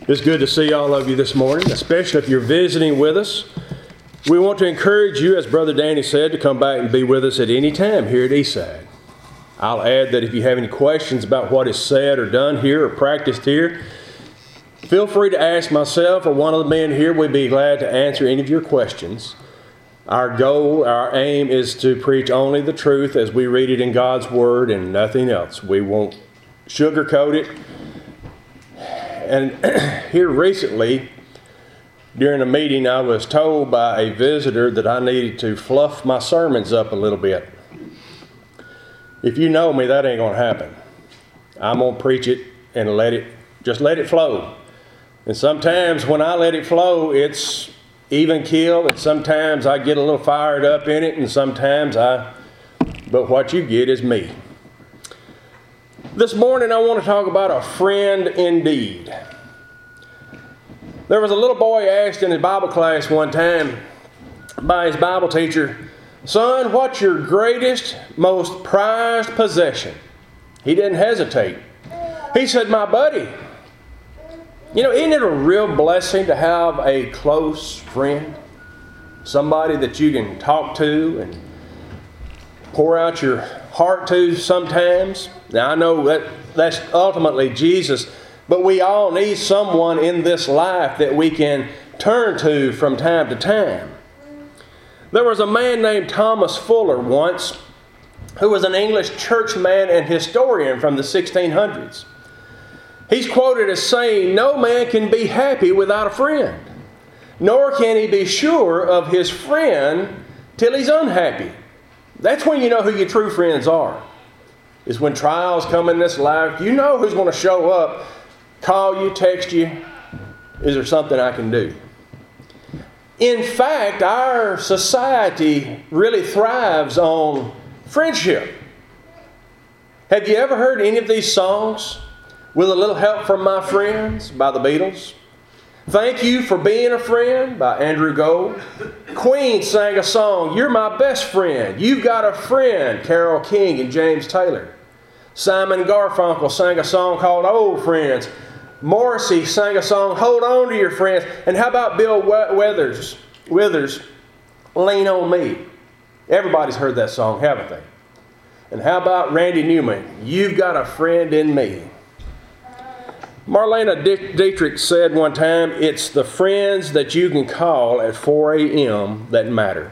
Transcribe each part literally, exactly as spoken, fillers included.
It's good to see all of you this morning, especially if you're visiting with us. We want to encourage you, as Brother Danny said, to come back and be with us at any time here at Eastside. I'll add that if you have any questions about what is said or done here or practiced here, feel free to ask myself or one of the men here. We'd be glad to answer any of your questions. Our goal, our aim is to preach only the truth as we read it in God's Word and nothing else. We won't sugarcoat it. And here recently, during a meeting, I was told by a visitor that I needed to fluff my sermons up a little bit. If you know me, that ain't going to happen. I'm going to preach it and let it, just let it flow. And sometimes when I let it flow, it's even keel, and sometimes I get a little fired up in it, and sometimes I, but what you get is me. This morning I want to talk about a friend indeed. There was a little boy asked in his Bible class one time by his Bible teacher, "Son, what's your greatest, most prized possession?" He didn't hesitate. He said, "My buddy." You know, isn't it a real blessing to have a close friend? Somebody that you can talk to and pour out your heart to sometimes. Now, I know that that's ultimately Jesus, but we all need someone in this life that we can turn to from time to time. There was a man named Thomas Fuller once who was an English churchman and historian from the sixteen hundreds. He's quoted as saying, "No man can be happy without a friend, nor can he be sure of his friend till he's unhappy." That's when you know who your true friends are. Is when trials come in this life. You know who's going to show up, call you, text you. Is there something I can do? In fact, our society really thrives on friendship. Have you ever heard any of these songs? "With a Little Help from My Friends" by the Beatles. "Thank You for Being a Friend" by Andrew Gold. Queen sang a song, "You're My Best Friend." "You've Got a Friend," Carole King and James Taylor. Simon Garfunkel sang a song called "Old Friends." Morrissey sang a song, "Hold On to Your Friends." And how about Bill Withers, Withers, "Lean on Me"? Everybody's heard that song, haven't they? And how about Randy Newman, "You've Got a Friend in Me"? Marlene Dietrich said one time, "It's the friends that you can call at four a.m. that matter."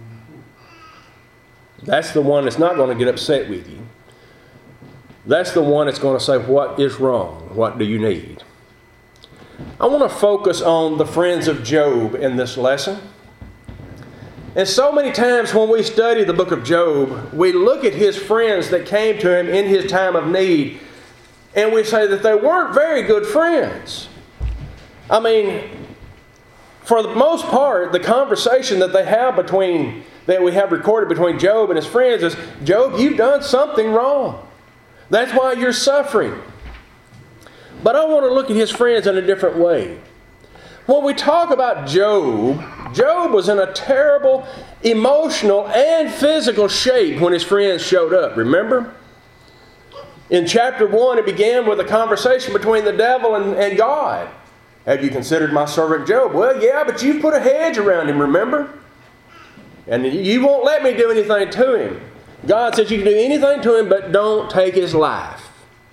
That's the one that's not going to get upset with you. That's the one that's going to say, "What is wrong? What do you need?" I want to focus on the friends of Job in this lesson. And so many times when we study the book of Job, we look at his friends that came to him in his time of need, and we say that they weren't very good friends. I mean, for the most part, the conversation that they have between, that we have recorded between Job and his friends is, "Job, you've done something wrong. That's why you're suffering." But I want to look at his friends in a different way. When we talk about Job, Job was in a terrible emotional and physical shape when his friends showed up. Remember? In chapter one, it began with a conversation between the devil and, and God. "Have you considered my servant Job?" "Well, yeah, but you've put a hedge around him, remember? And you won't let me do anything to him." God says you can do anything to him, but don't take his life.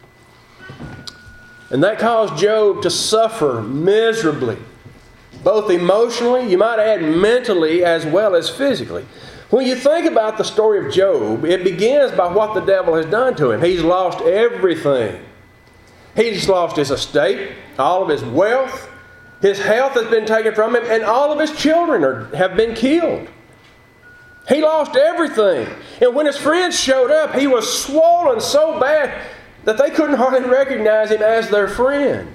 And that caused Job to suffer miserably, both emotionally, you might add mentally, as well as physically. When you think about the story of Job, it begins by what the devil has done to him. He's lost everything. He's lost his estate, all of his wealth, his health has been taken from him, and all of his children are, have been killed. He lost everything. And when his friends showed up, he was swollen so bad that they couldn't hardly recognize him as their friend.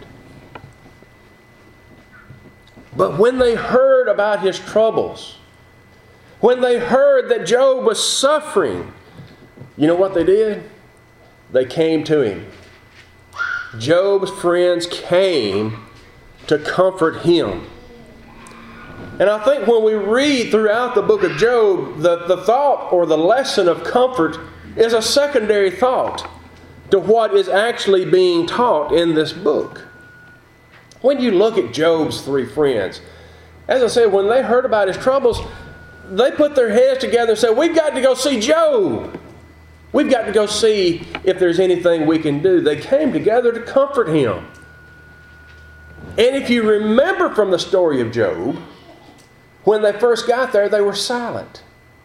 But when they heard about his troubles, when they heard that Job was suffering, you know what they did? They came to him. Job's friends came to comfort him. And I think when we read throughout the book of Job, the, the thought or the lesson of comfort is a secondary thought to what is actually being taught in this book. When you look at Job's three friends, as I said, when they heard about his troubles, they put their heads together and said, we've got to go see Job. We've got to go see if there's anything we can do. They came together to comfort him. And if you remember from the story of Job, when they first got there, they were silent.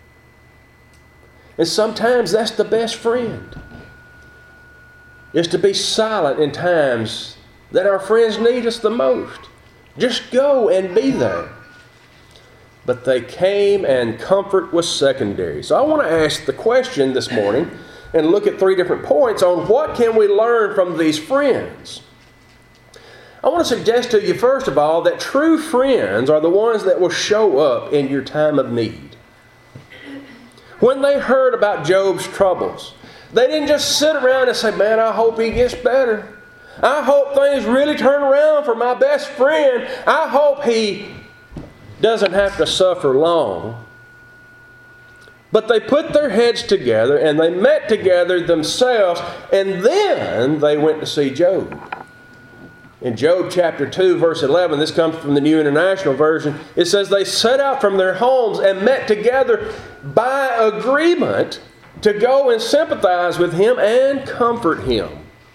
And sometimes that's the best friend, is to be silent in times that our friends need us the most. Just go and be there. But they came and comfort was secondary. So I want to ask the question this morning and look at three different points on what can we learn from these friends. I want to suggest to you, first of all, that true friends are the ones that will show up in your time of need. When they heard about Job's troubles, they didn't just sit around and say, man, I hope he gets better. I hope things really turn around for my best friend. I hope he doesn't have to suffer long. But they put their heads together and they met together themselves, and then they went to see Job. In Job chapter two, verse eleven, this comes from the New International Version, it says, they set out from their homes and met together by agreement to go and sympathize with him and comfort him.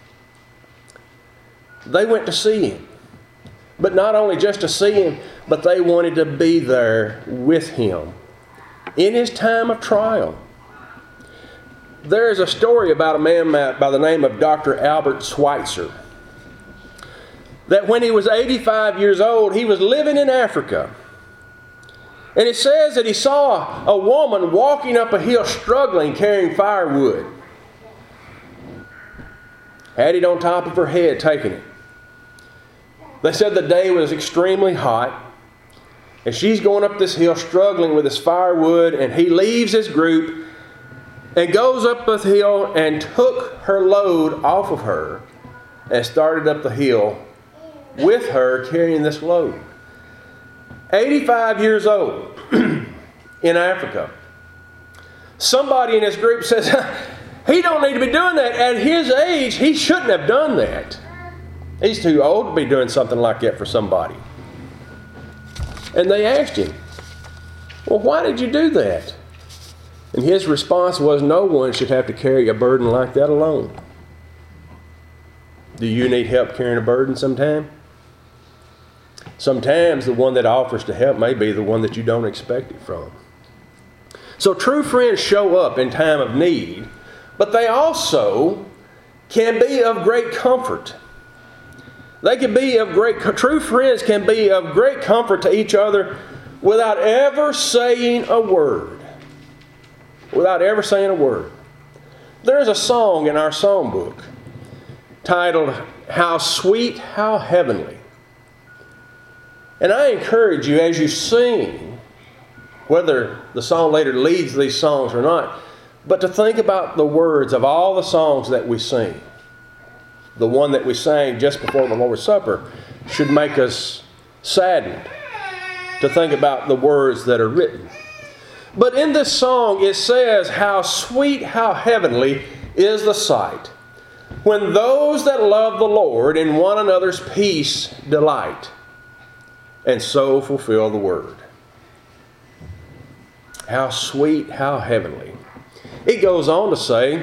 They went to see him. But not only just to see him, but they wanted to be there with him in his time of trial. There is a story about a man by the name of Doctor Albert Schweitzer, that when he was eighty-five years old, he was living in Africa. And it says that he saw a woman walking up a hill struggling, carrying firewood. Had it on top of her head, taking it. They said the day was extremely hot, and she's going up this hill struggling with this firewood, and he leaves his group and goes up the hill and took her load off of her and started up the hill with her carrying this load. eighty-five years old in Africa. Somebody in his group says, he don't need to be doing that. At his age, he shouldn't have done that. He's too old to be doing something like that for somebody. And they asked him, well, why did you do that? And his response was, no one should have to carry a burden like that alone. Do you need help carrying a burden sometime? Sometimes the one that offers to help may be the one that you don't expect it from. So true friends show up in time of need, but they also can be of great comfort. They can be of great, true friends can be of great comfort to each other without ever saying a word. Without ever saying a word. There's a song in our songbook titled, How Sweet, How Heavenly. And I encourage you as you sing, whether the song leader leads these songs or not, but to think about the words of all the songs that we sing. The one that we sang just before the Lord's Supper should make us saddened to think about the words that are written. But in this song it says, how sweet, how heavenly is the sight, when those that love the Lord in one another's peace delight, and so fulfill the word. How sweet, how heavenly. It goes on to say,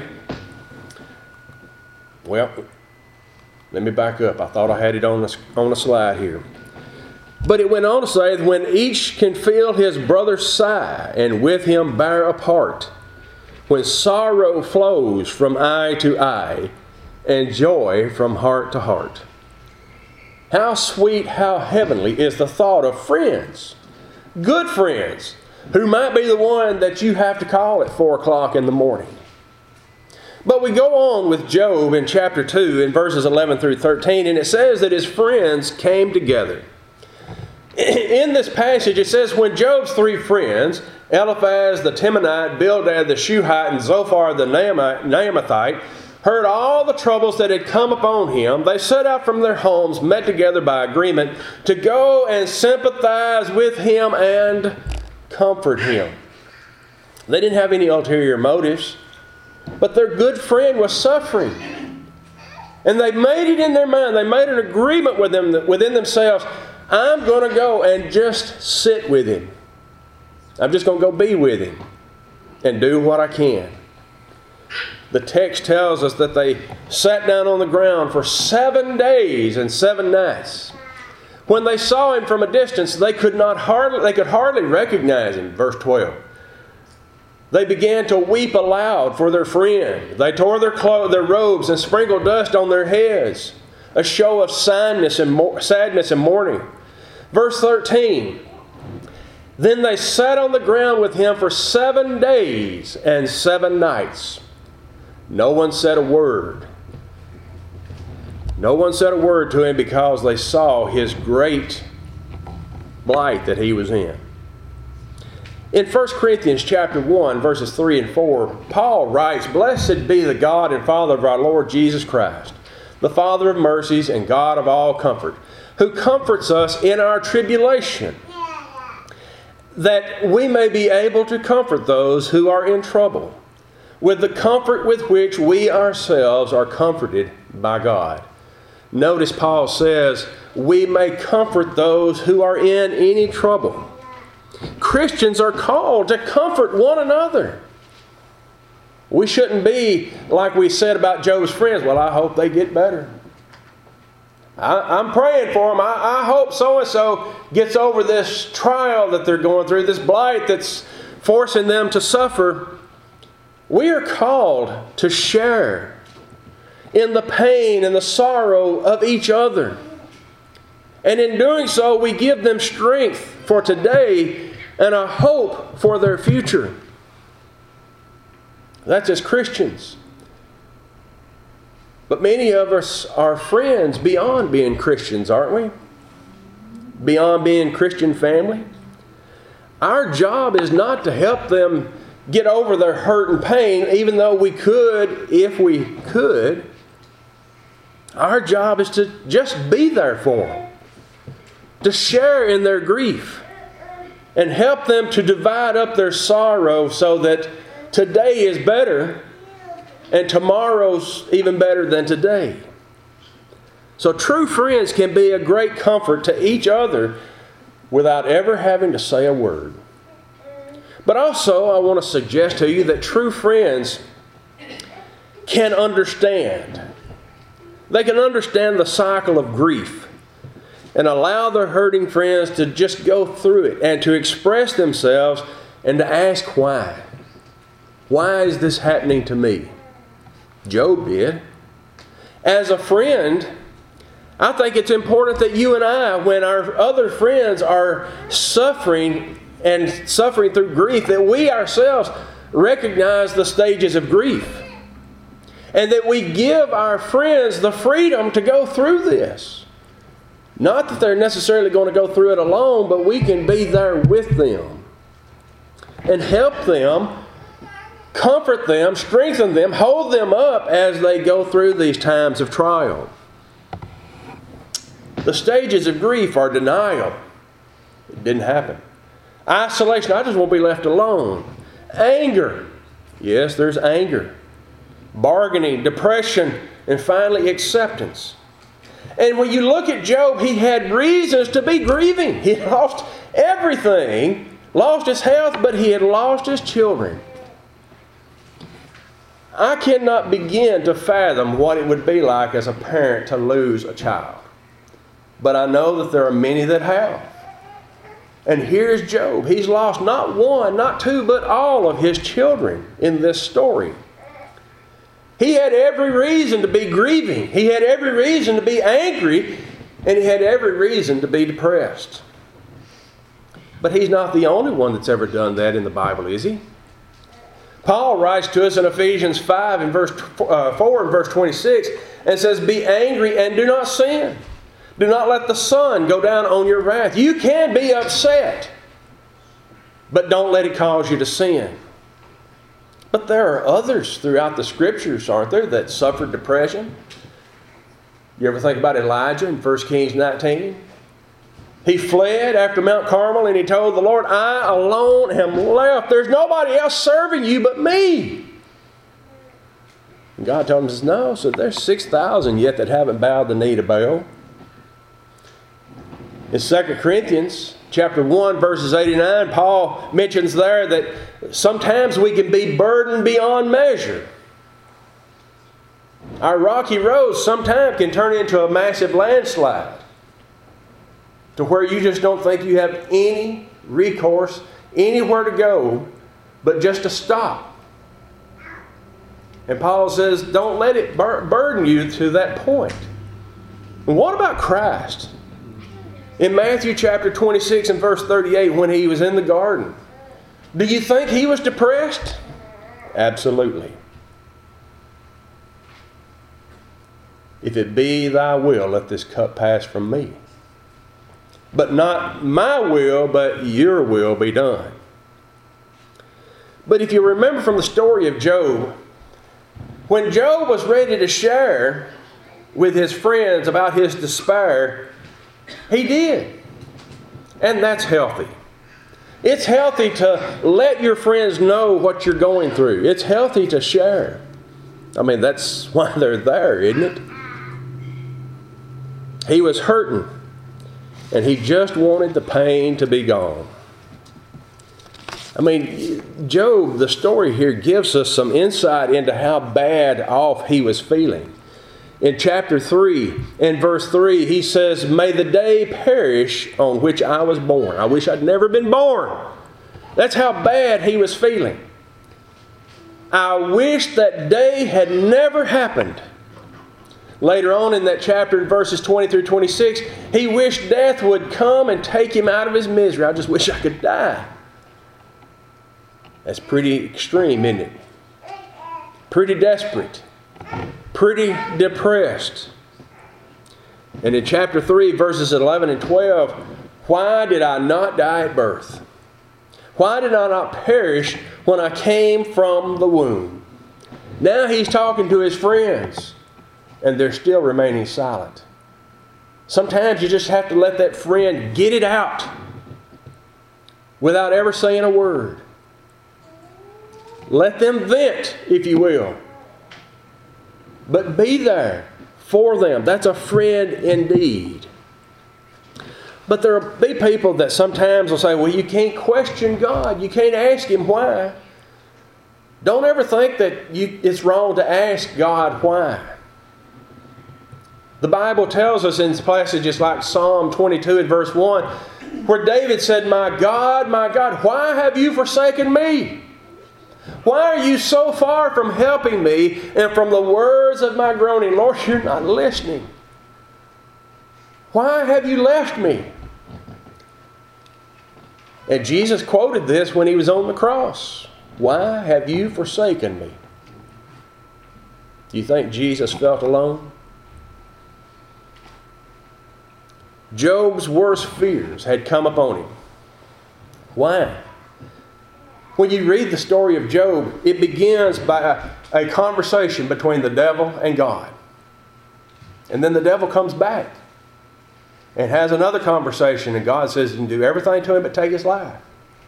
well, let me back up. I thought I had it on the, on the slide here. But it went on to say, when each can feel his brother's sigh and with him bear a part, when sorrow flows from eye to eye and joy from heart to heart. How sweet, how heavenly is the thought of friends, good friends, who might be the one that you have to call at four o'clock in the morning. But we go on with Job in chapter two in verses eleven through thirteen, and it says that his friends came together. In this passage it says, when Job's three friends, Eliphaz the Temanite, Bildad the Shuhite, and Zophar the Naamathite, heard all the troubles that had come upon him, they set out from their homes, met together by agreement, to go and sympathize with him and comfort him. They didn't have any ulterior motives, but their good friend was suffering. And they made it in their mind. They made an agreement with them, within themselves. I'm going to go and just sit with him. I'm just going to go be with him and do what I can. The text tells us that they sat down on the ground for seven days and seven nights. When they saw him from a distance, they could not hardly they could hardly recognize him. Verse twelve. They began to weep aloud for their friend. They tore their clothes, their robes, and sprinkled dust on their heads, a show of sadness and mo- sadness and mourning. Verse thirteen. Then they sat on the ground with him for seven days and seven nights. No one said a word. No one said a word to him because they saw his great plight that he was in. In First Corinthians chapter one, verses three and four, Paul writes, Blessed be the God and Father of our Lord Jesus Christ, the Father of mercies and God of all comfort, who comforts us in our tribulation, that we may be able to comfort those who are in trouble, with the comfort with which we ourselves are comforted by God. Notice Paul says, we may comfort those who are in any trouble. Christians are called to comfort one another. We shouldn't be like we said about Job's friends. Well, I hope they get better. I, I'm praying for them. I, I hope so-and-so gets over this trial that they're going through, this blight that's forcing them to suffer. We are called to share in the pain and the sorrow of each other. And in doing so, we give them strength for today and a hope for their future. That's as Christians. But many of us are friends beyond being Christians, aren't we? Beyond being Christian family. Our job is not to help them get over their hurt and pain, even though we could, if we could. Our job is to just be there for them, to share in their grief, and help them to divide up their sorrow so that today is better and tomorrow's even better than today. So true friends can be a great comfort to each other without ever having to say a word. But also, I want to suggest to you that true friends can understand. They can understand the cycle of grief and allow their hurting friends to just go through it and to express themselves and to ask why. Why is this happening to me? Job did. As a friend, I think it's important that you and I, when our other friends are suffering and suffering through grief, that we ourselves recognize the stages of grief. And that we give our friends the freedom to go through this. Not that they're necessarily going to go through it alone, but we can be there with them and help them, comfort them, strengthen them, hold them up as they go through these times of trial. The stages of grief are denial. It didn't happen. Isolation. I just won't be left alone. Anger. Yes, there's anger. Bargaining, depression, and finally acceptance. And when you look at Job, he had reasons to be grieving. He lost everything, lost his health, but he had lost his children. I cannot begin to fathom what it would be like as a parent to lose a child. But I know that there are many that have. And here's Job. He's lost not one, not two, but all of his children in this story. He had every reason to be grieving. He had every reason to be angry. And he had every reason to be depressed. But he's not the only one that's ever done that in the Bible, is he? Paul writes to us in Ephesians five and verse uh, four and verse twenty-six and says, "Be angry and do not sin. Do not let the sun go down on your wrath." You can be upset, but don't let it cause you to sin. But there are others throughout the Scriptures, aren't there, that suffered depression? You ever think about Elijah in First Kings nineteen? He fled after Mount Carmel and he told the Lord, "I alone am left. There's nobody else serving you but me." And God told him, says, no, so there's six thousand yet that haven't bowed the knee to Baal. In Second Corinthians chapter one, verses eighty-nine, Paul mentions there that sometimes we can be burdened beyond measure. Our rocky roads sometimes can turn into a massive landslide to where you just don't think you have any recourse, anywhere to go but just to stop. And Paul says, don't let it bur- burden you to that point. And what about Christ? In Matthew chapter twenty-six and verse thirty-eight, when he was in the garden, do you think he was depressed? Absolutely. If it be thy will, let this cup pass from me. But not my will, but your will be done. But if you remember from the story of Job, when Job was ready to share with his friends about his despair, he did. And that's healthy. It's healthy to let your friends know what you're going through. It's healthy to share. I mean, that's why they're there, isn't it? He was hurting, and he just wanted the pain to be gone. I mean, Job, the story here gives us some insight into how bad off he was feeling. In chapter three, in verse three, he says, may the day perish on which I was born. I wish I'd never been born. That's how bad he was feeling. I wish that day had never happened. Later on in that chapter, in verses twenty through twenty-six, he wished death would come and take him out of his misery. I just wish I could die. That's pretty extreme, isn't it? Pretty desperate. Pretty depressed. And in chapter three, verses eleven and twelve, why did I not die at birth? Why did I not perish when I came from the womb? Now he's talking to his friends, and they're still remaining silent. Sometimes you just have to let that friend get it out without ever saying a word. Let them vent, if you will. But be there for them. That's a friend indeed. But there will be people that sometimes will say, well, you can't question God. You can't ask Him why. Don't ever think that you, it's wrong to ask God why. The Bible tells us in passages like Psalm twenty-two and verse one, where David said, my God, my God, why have you forsaken me? Why are you so far from helping me and from the words of my groaning? Lord, you're not listening. Why have you left me? And Jesus quoted this when He was on the cross. Why have you forsaken me? Do you think Jesus felt alone? Job's worst fears had come upon him. Why? When you read the story of Job, it begins by a, a conversation between the devil and God. And then the devil comes back and has another conversation, and God says you can do everything to him but take his life.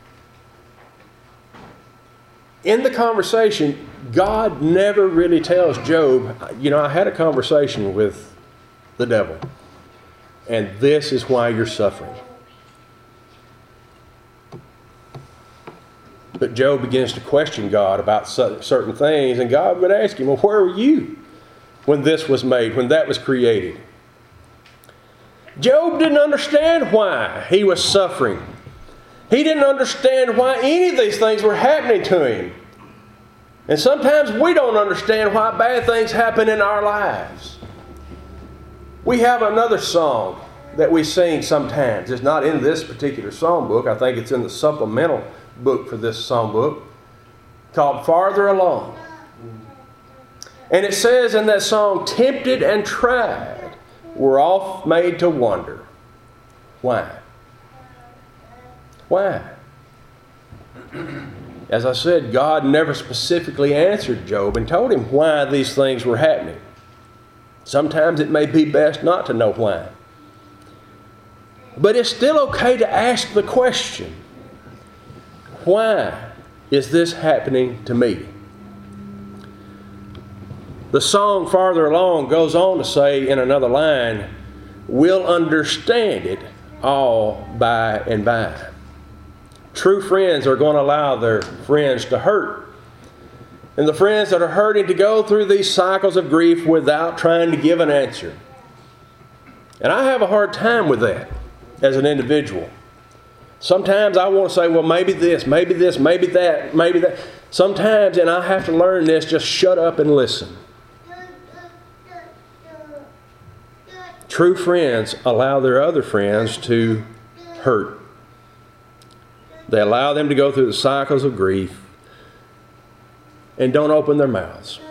In the conversation, God never really tells Job, you know, I had a conversation with the devil, and this is why you're suffering. But Job begins to question God about certain things, and God would ask him, well, where were you when this was made, when that was created? Job didn't understand why he was suffering. He didn't understand why any of these things were happening to him. And sometimes we don't understand why bad things happen in our lives. We have another song that we sing sometimes. It's not in this particular song book. I think it's in the supplemental book for this song book, called Farther Along. And it says in that song, tempted and tried, we're all made to wonder. Why? Why? As I said, God never specifically answered Job and told him why these things were happening. Sometimes it may be best not to know why. But it's still okay to ask the question, why is this happening to me? The song farther along goes on to say in another line, we'll understand it all by and by. True friends are going to allow their friends to hurt. And the friends that are hurting to go through these cycles of grief without trying to give an answer. And I have a hard time with that as an individual. Sometimes I want to say, well, maybe this, maybe this, maybe that, maybe that. Sometimes, and I have to learn this, just shut up and listen. True friends allow their other friends to hurt. They allow them to go through the cycles of grief and don't open their mouths.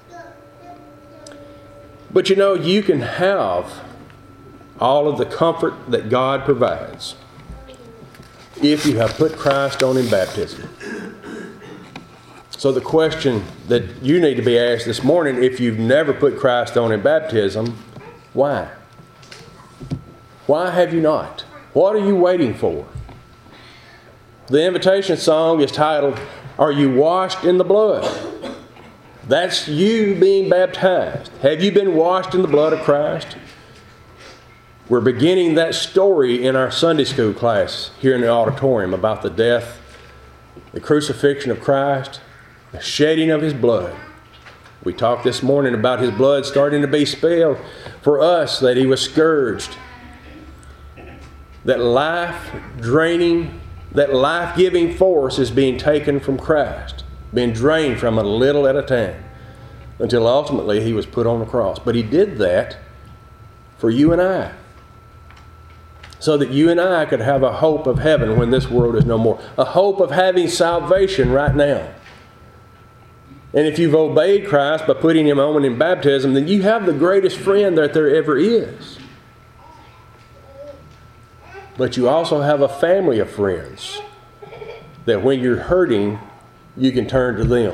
But you know, you can have all of the comfort that God provides if you have put Christ on in baptism. So the question that you need to be asked this morning, if you've never put Christ on in baptism, why? Why have you not? What are you waiting for? The invitation song is titled, Are You Washed in the Blood? That's you being baptized. Have you been washed in the blood of Christ? We're beginning that story in our Sunday school class here in the auditorium about the death, the crucifixion of Christ, the shedding of His blood. We talked this morning about His blood starting to be spilled for us, that He was scourged. That life-draining, that life-giving force is being taken from Christ, being drained from it a little at a time, until ultimately He was put on the cross. But He did that for you and I, so that you and I could have a hope of heaven when this world is no more, a hope of having salvation right now. And if you've obeyed Christ by putting Him on in baptism, then you have the greatest friend that there ever is. But you also have a family of friends that when you're hurting, you can turn to them.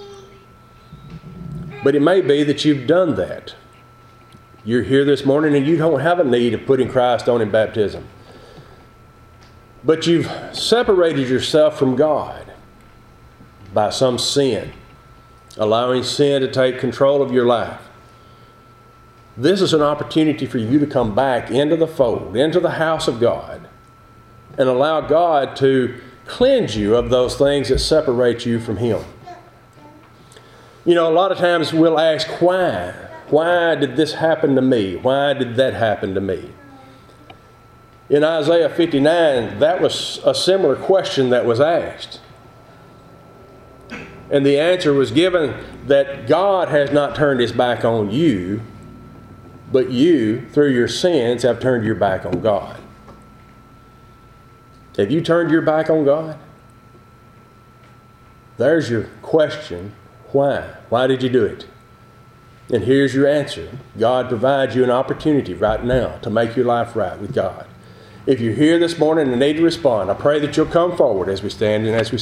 But it may be that you've done that. You're here this morning and you don't have a need of putting Christ on in baptism. But you've separated yourself from God by some sin, allowing sin to take control of your life. This is an opportunity for you to come back into the fold, into the house of God, and allow God to cleanse you of those things that separate you from Him. You know, a lot of times we'll ask, why? Why did this happen to me? Why did that happen to me? In Isaiah fifty-nine, that was a similar question that was asked. And the answer was given that God has not turned His back on you, but you, through your sins, have turned your back on God. Have you turned your back on God? There's your question. Why? Why did you do it? And here's your answer. God provides you an opportunity right now to make your life right with God. If you're here this morning and need to respond, I pray that you'll come forward as we stand and as we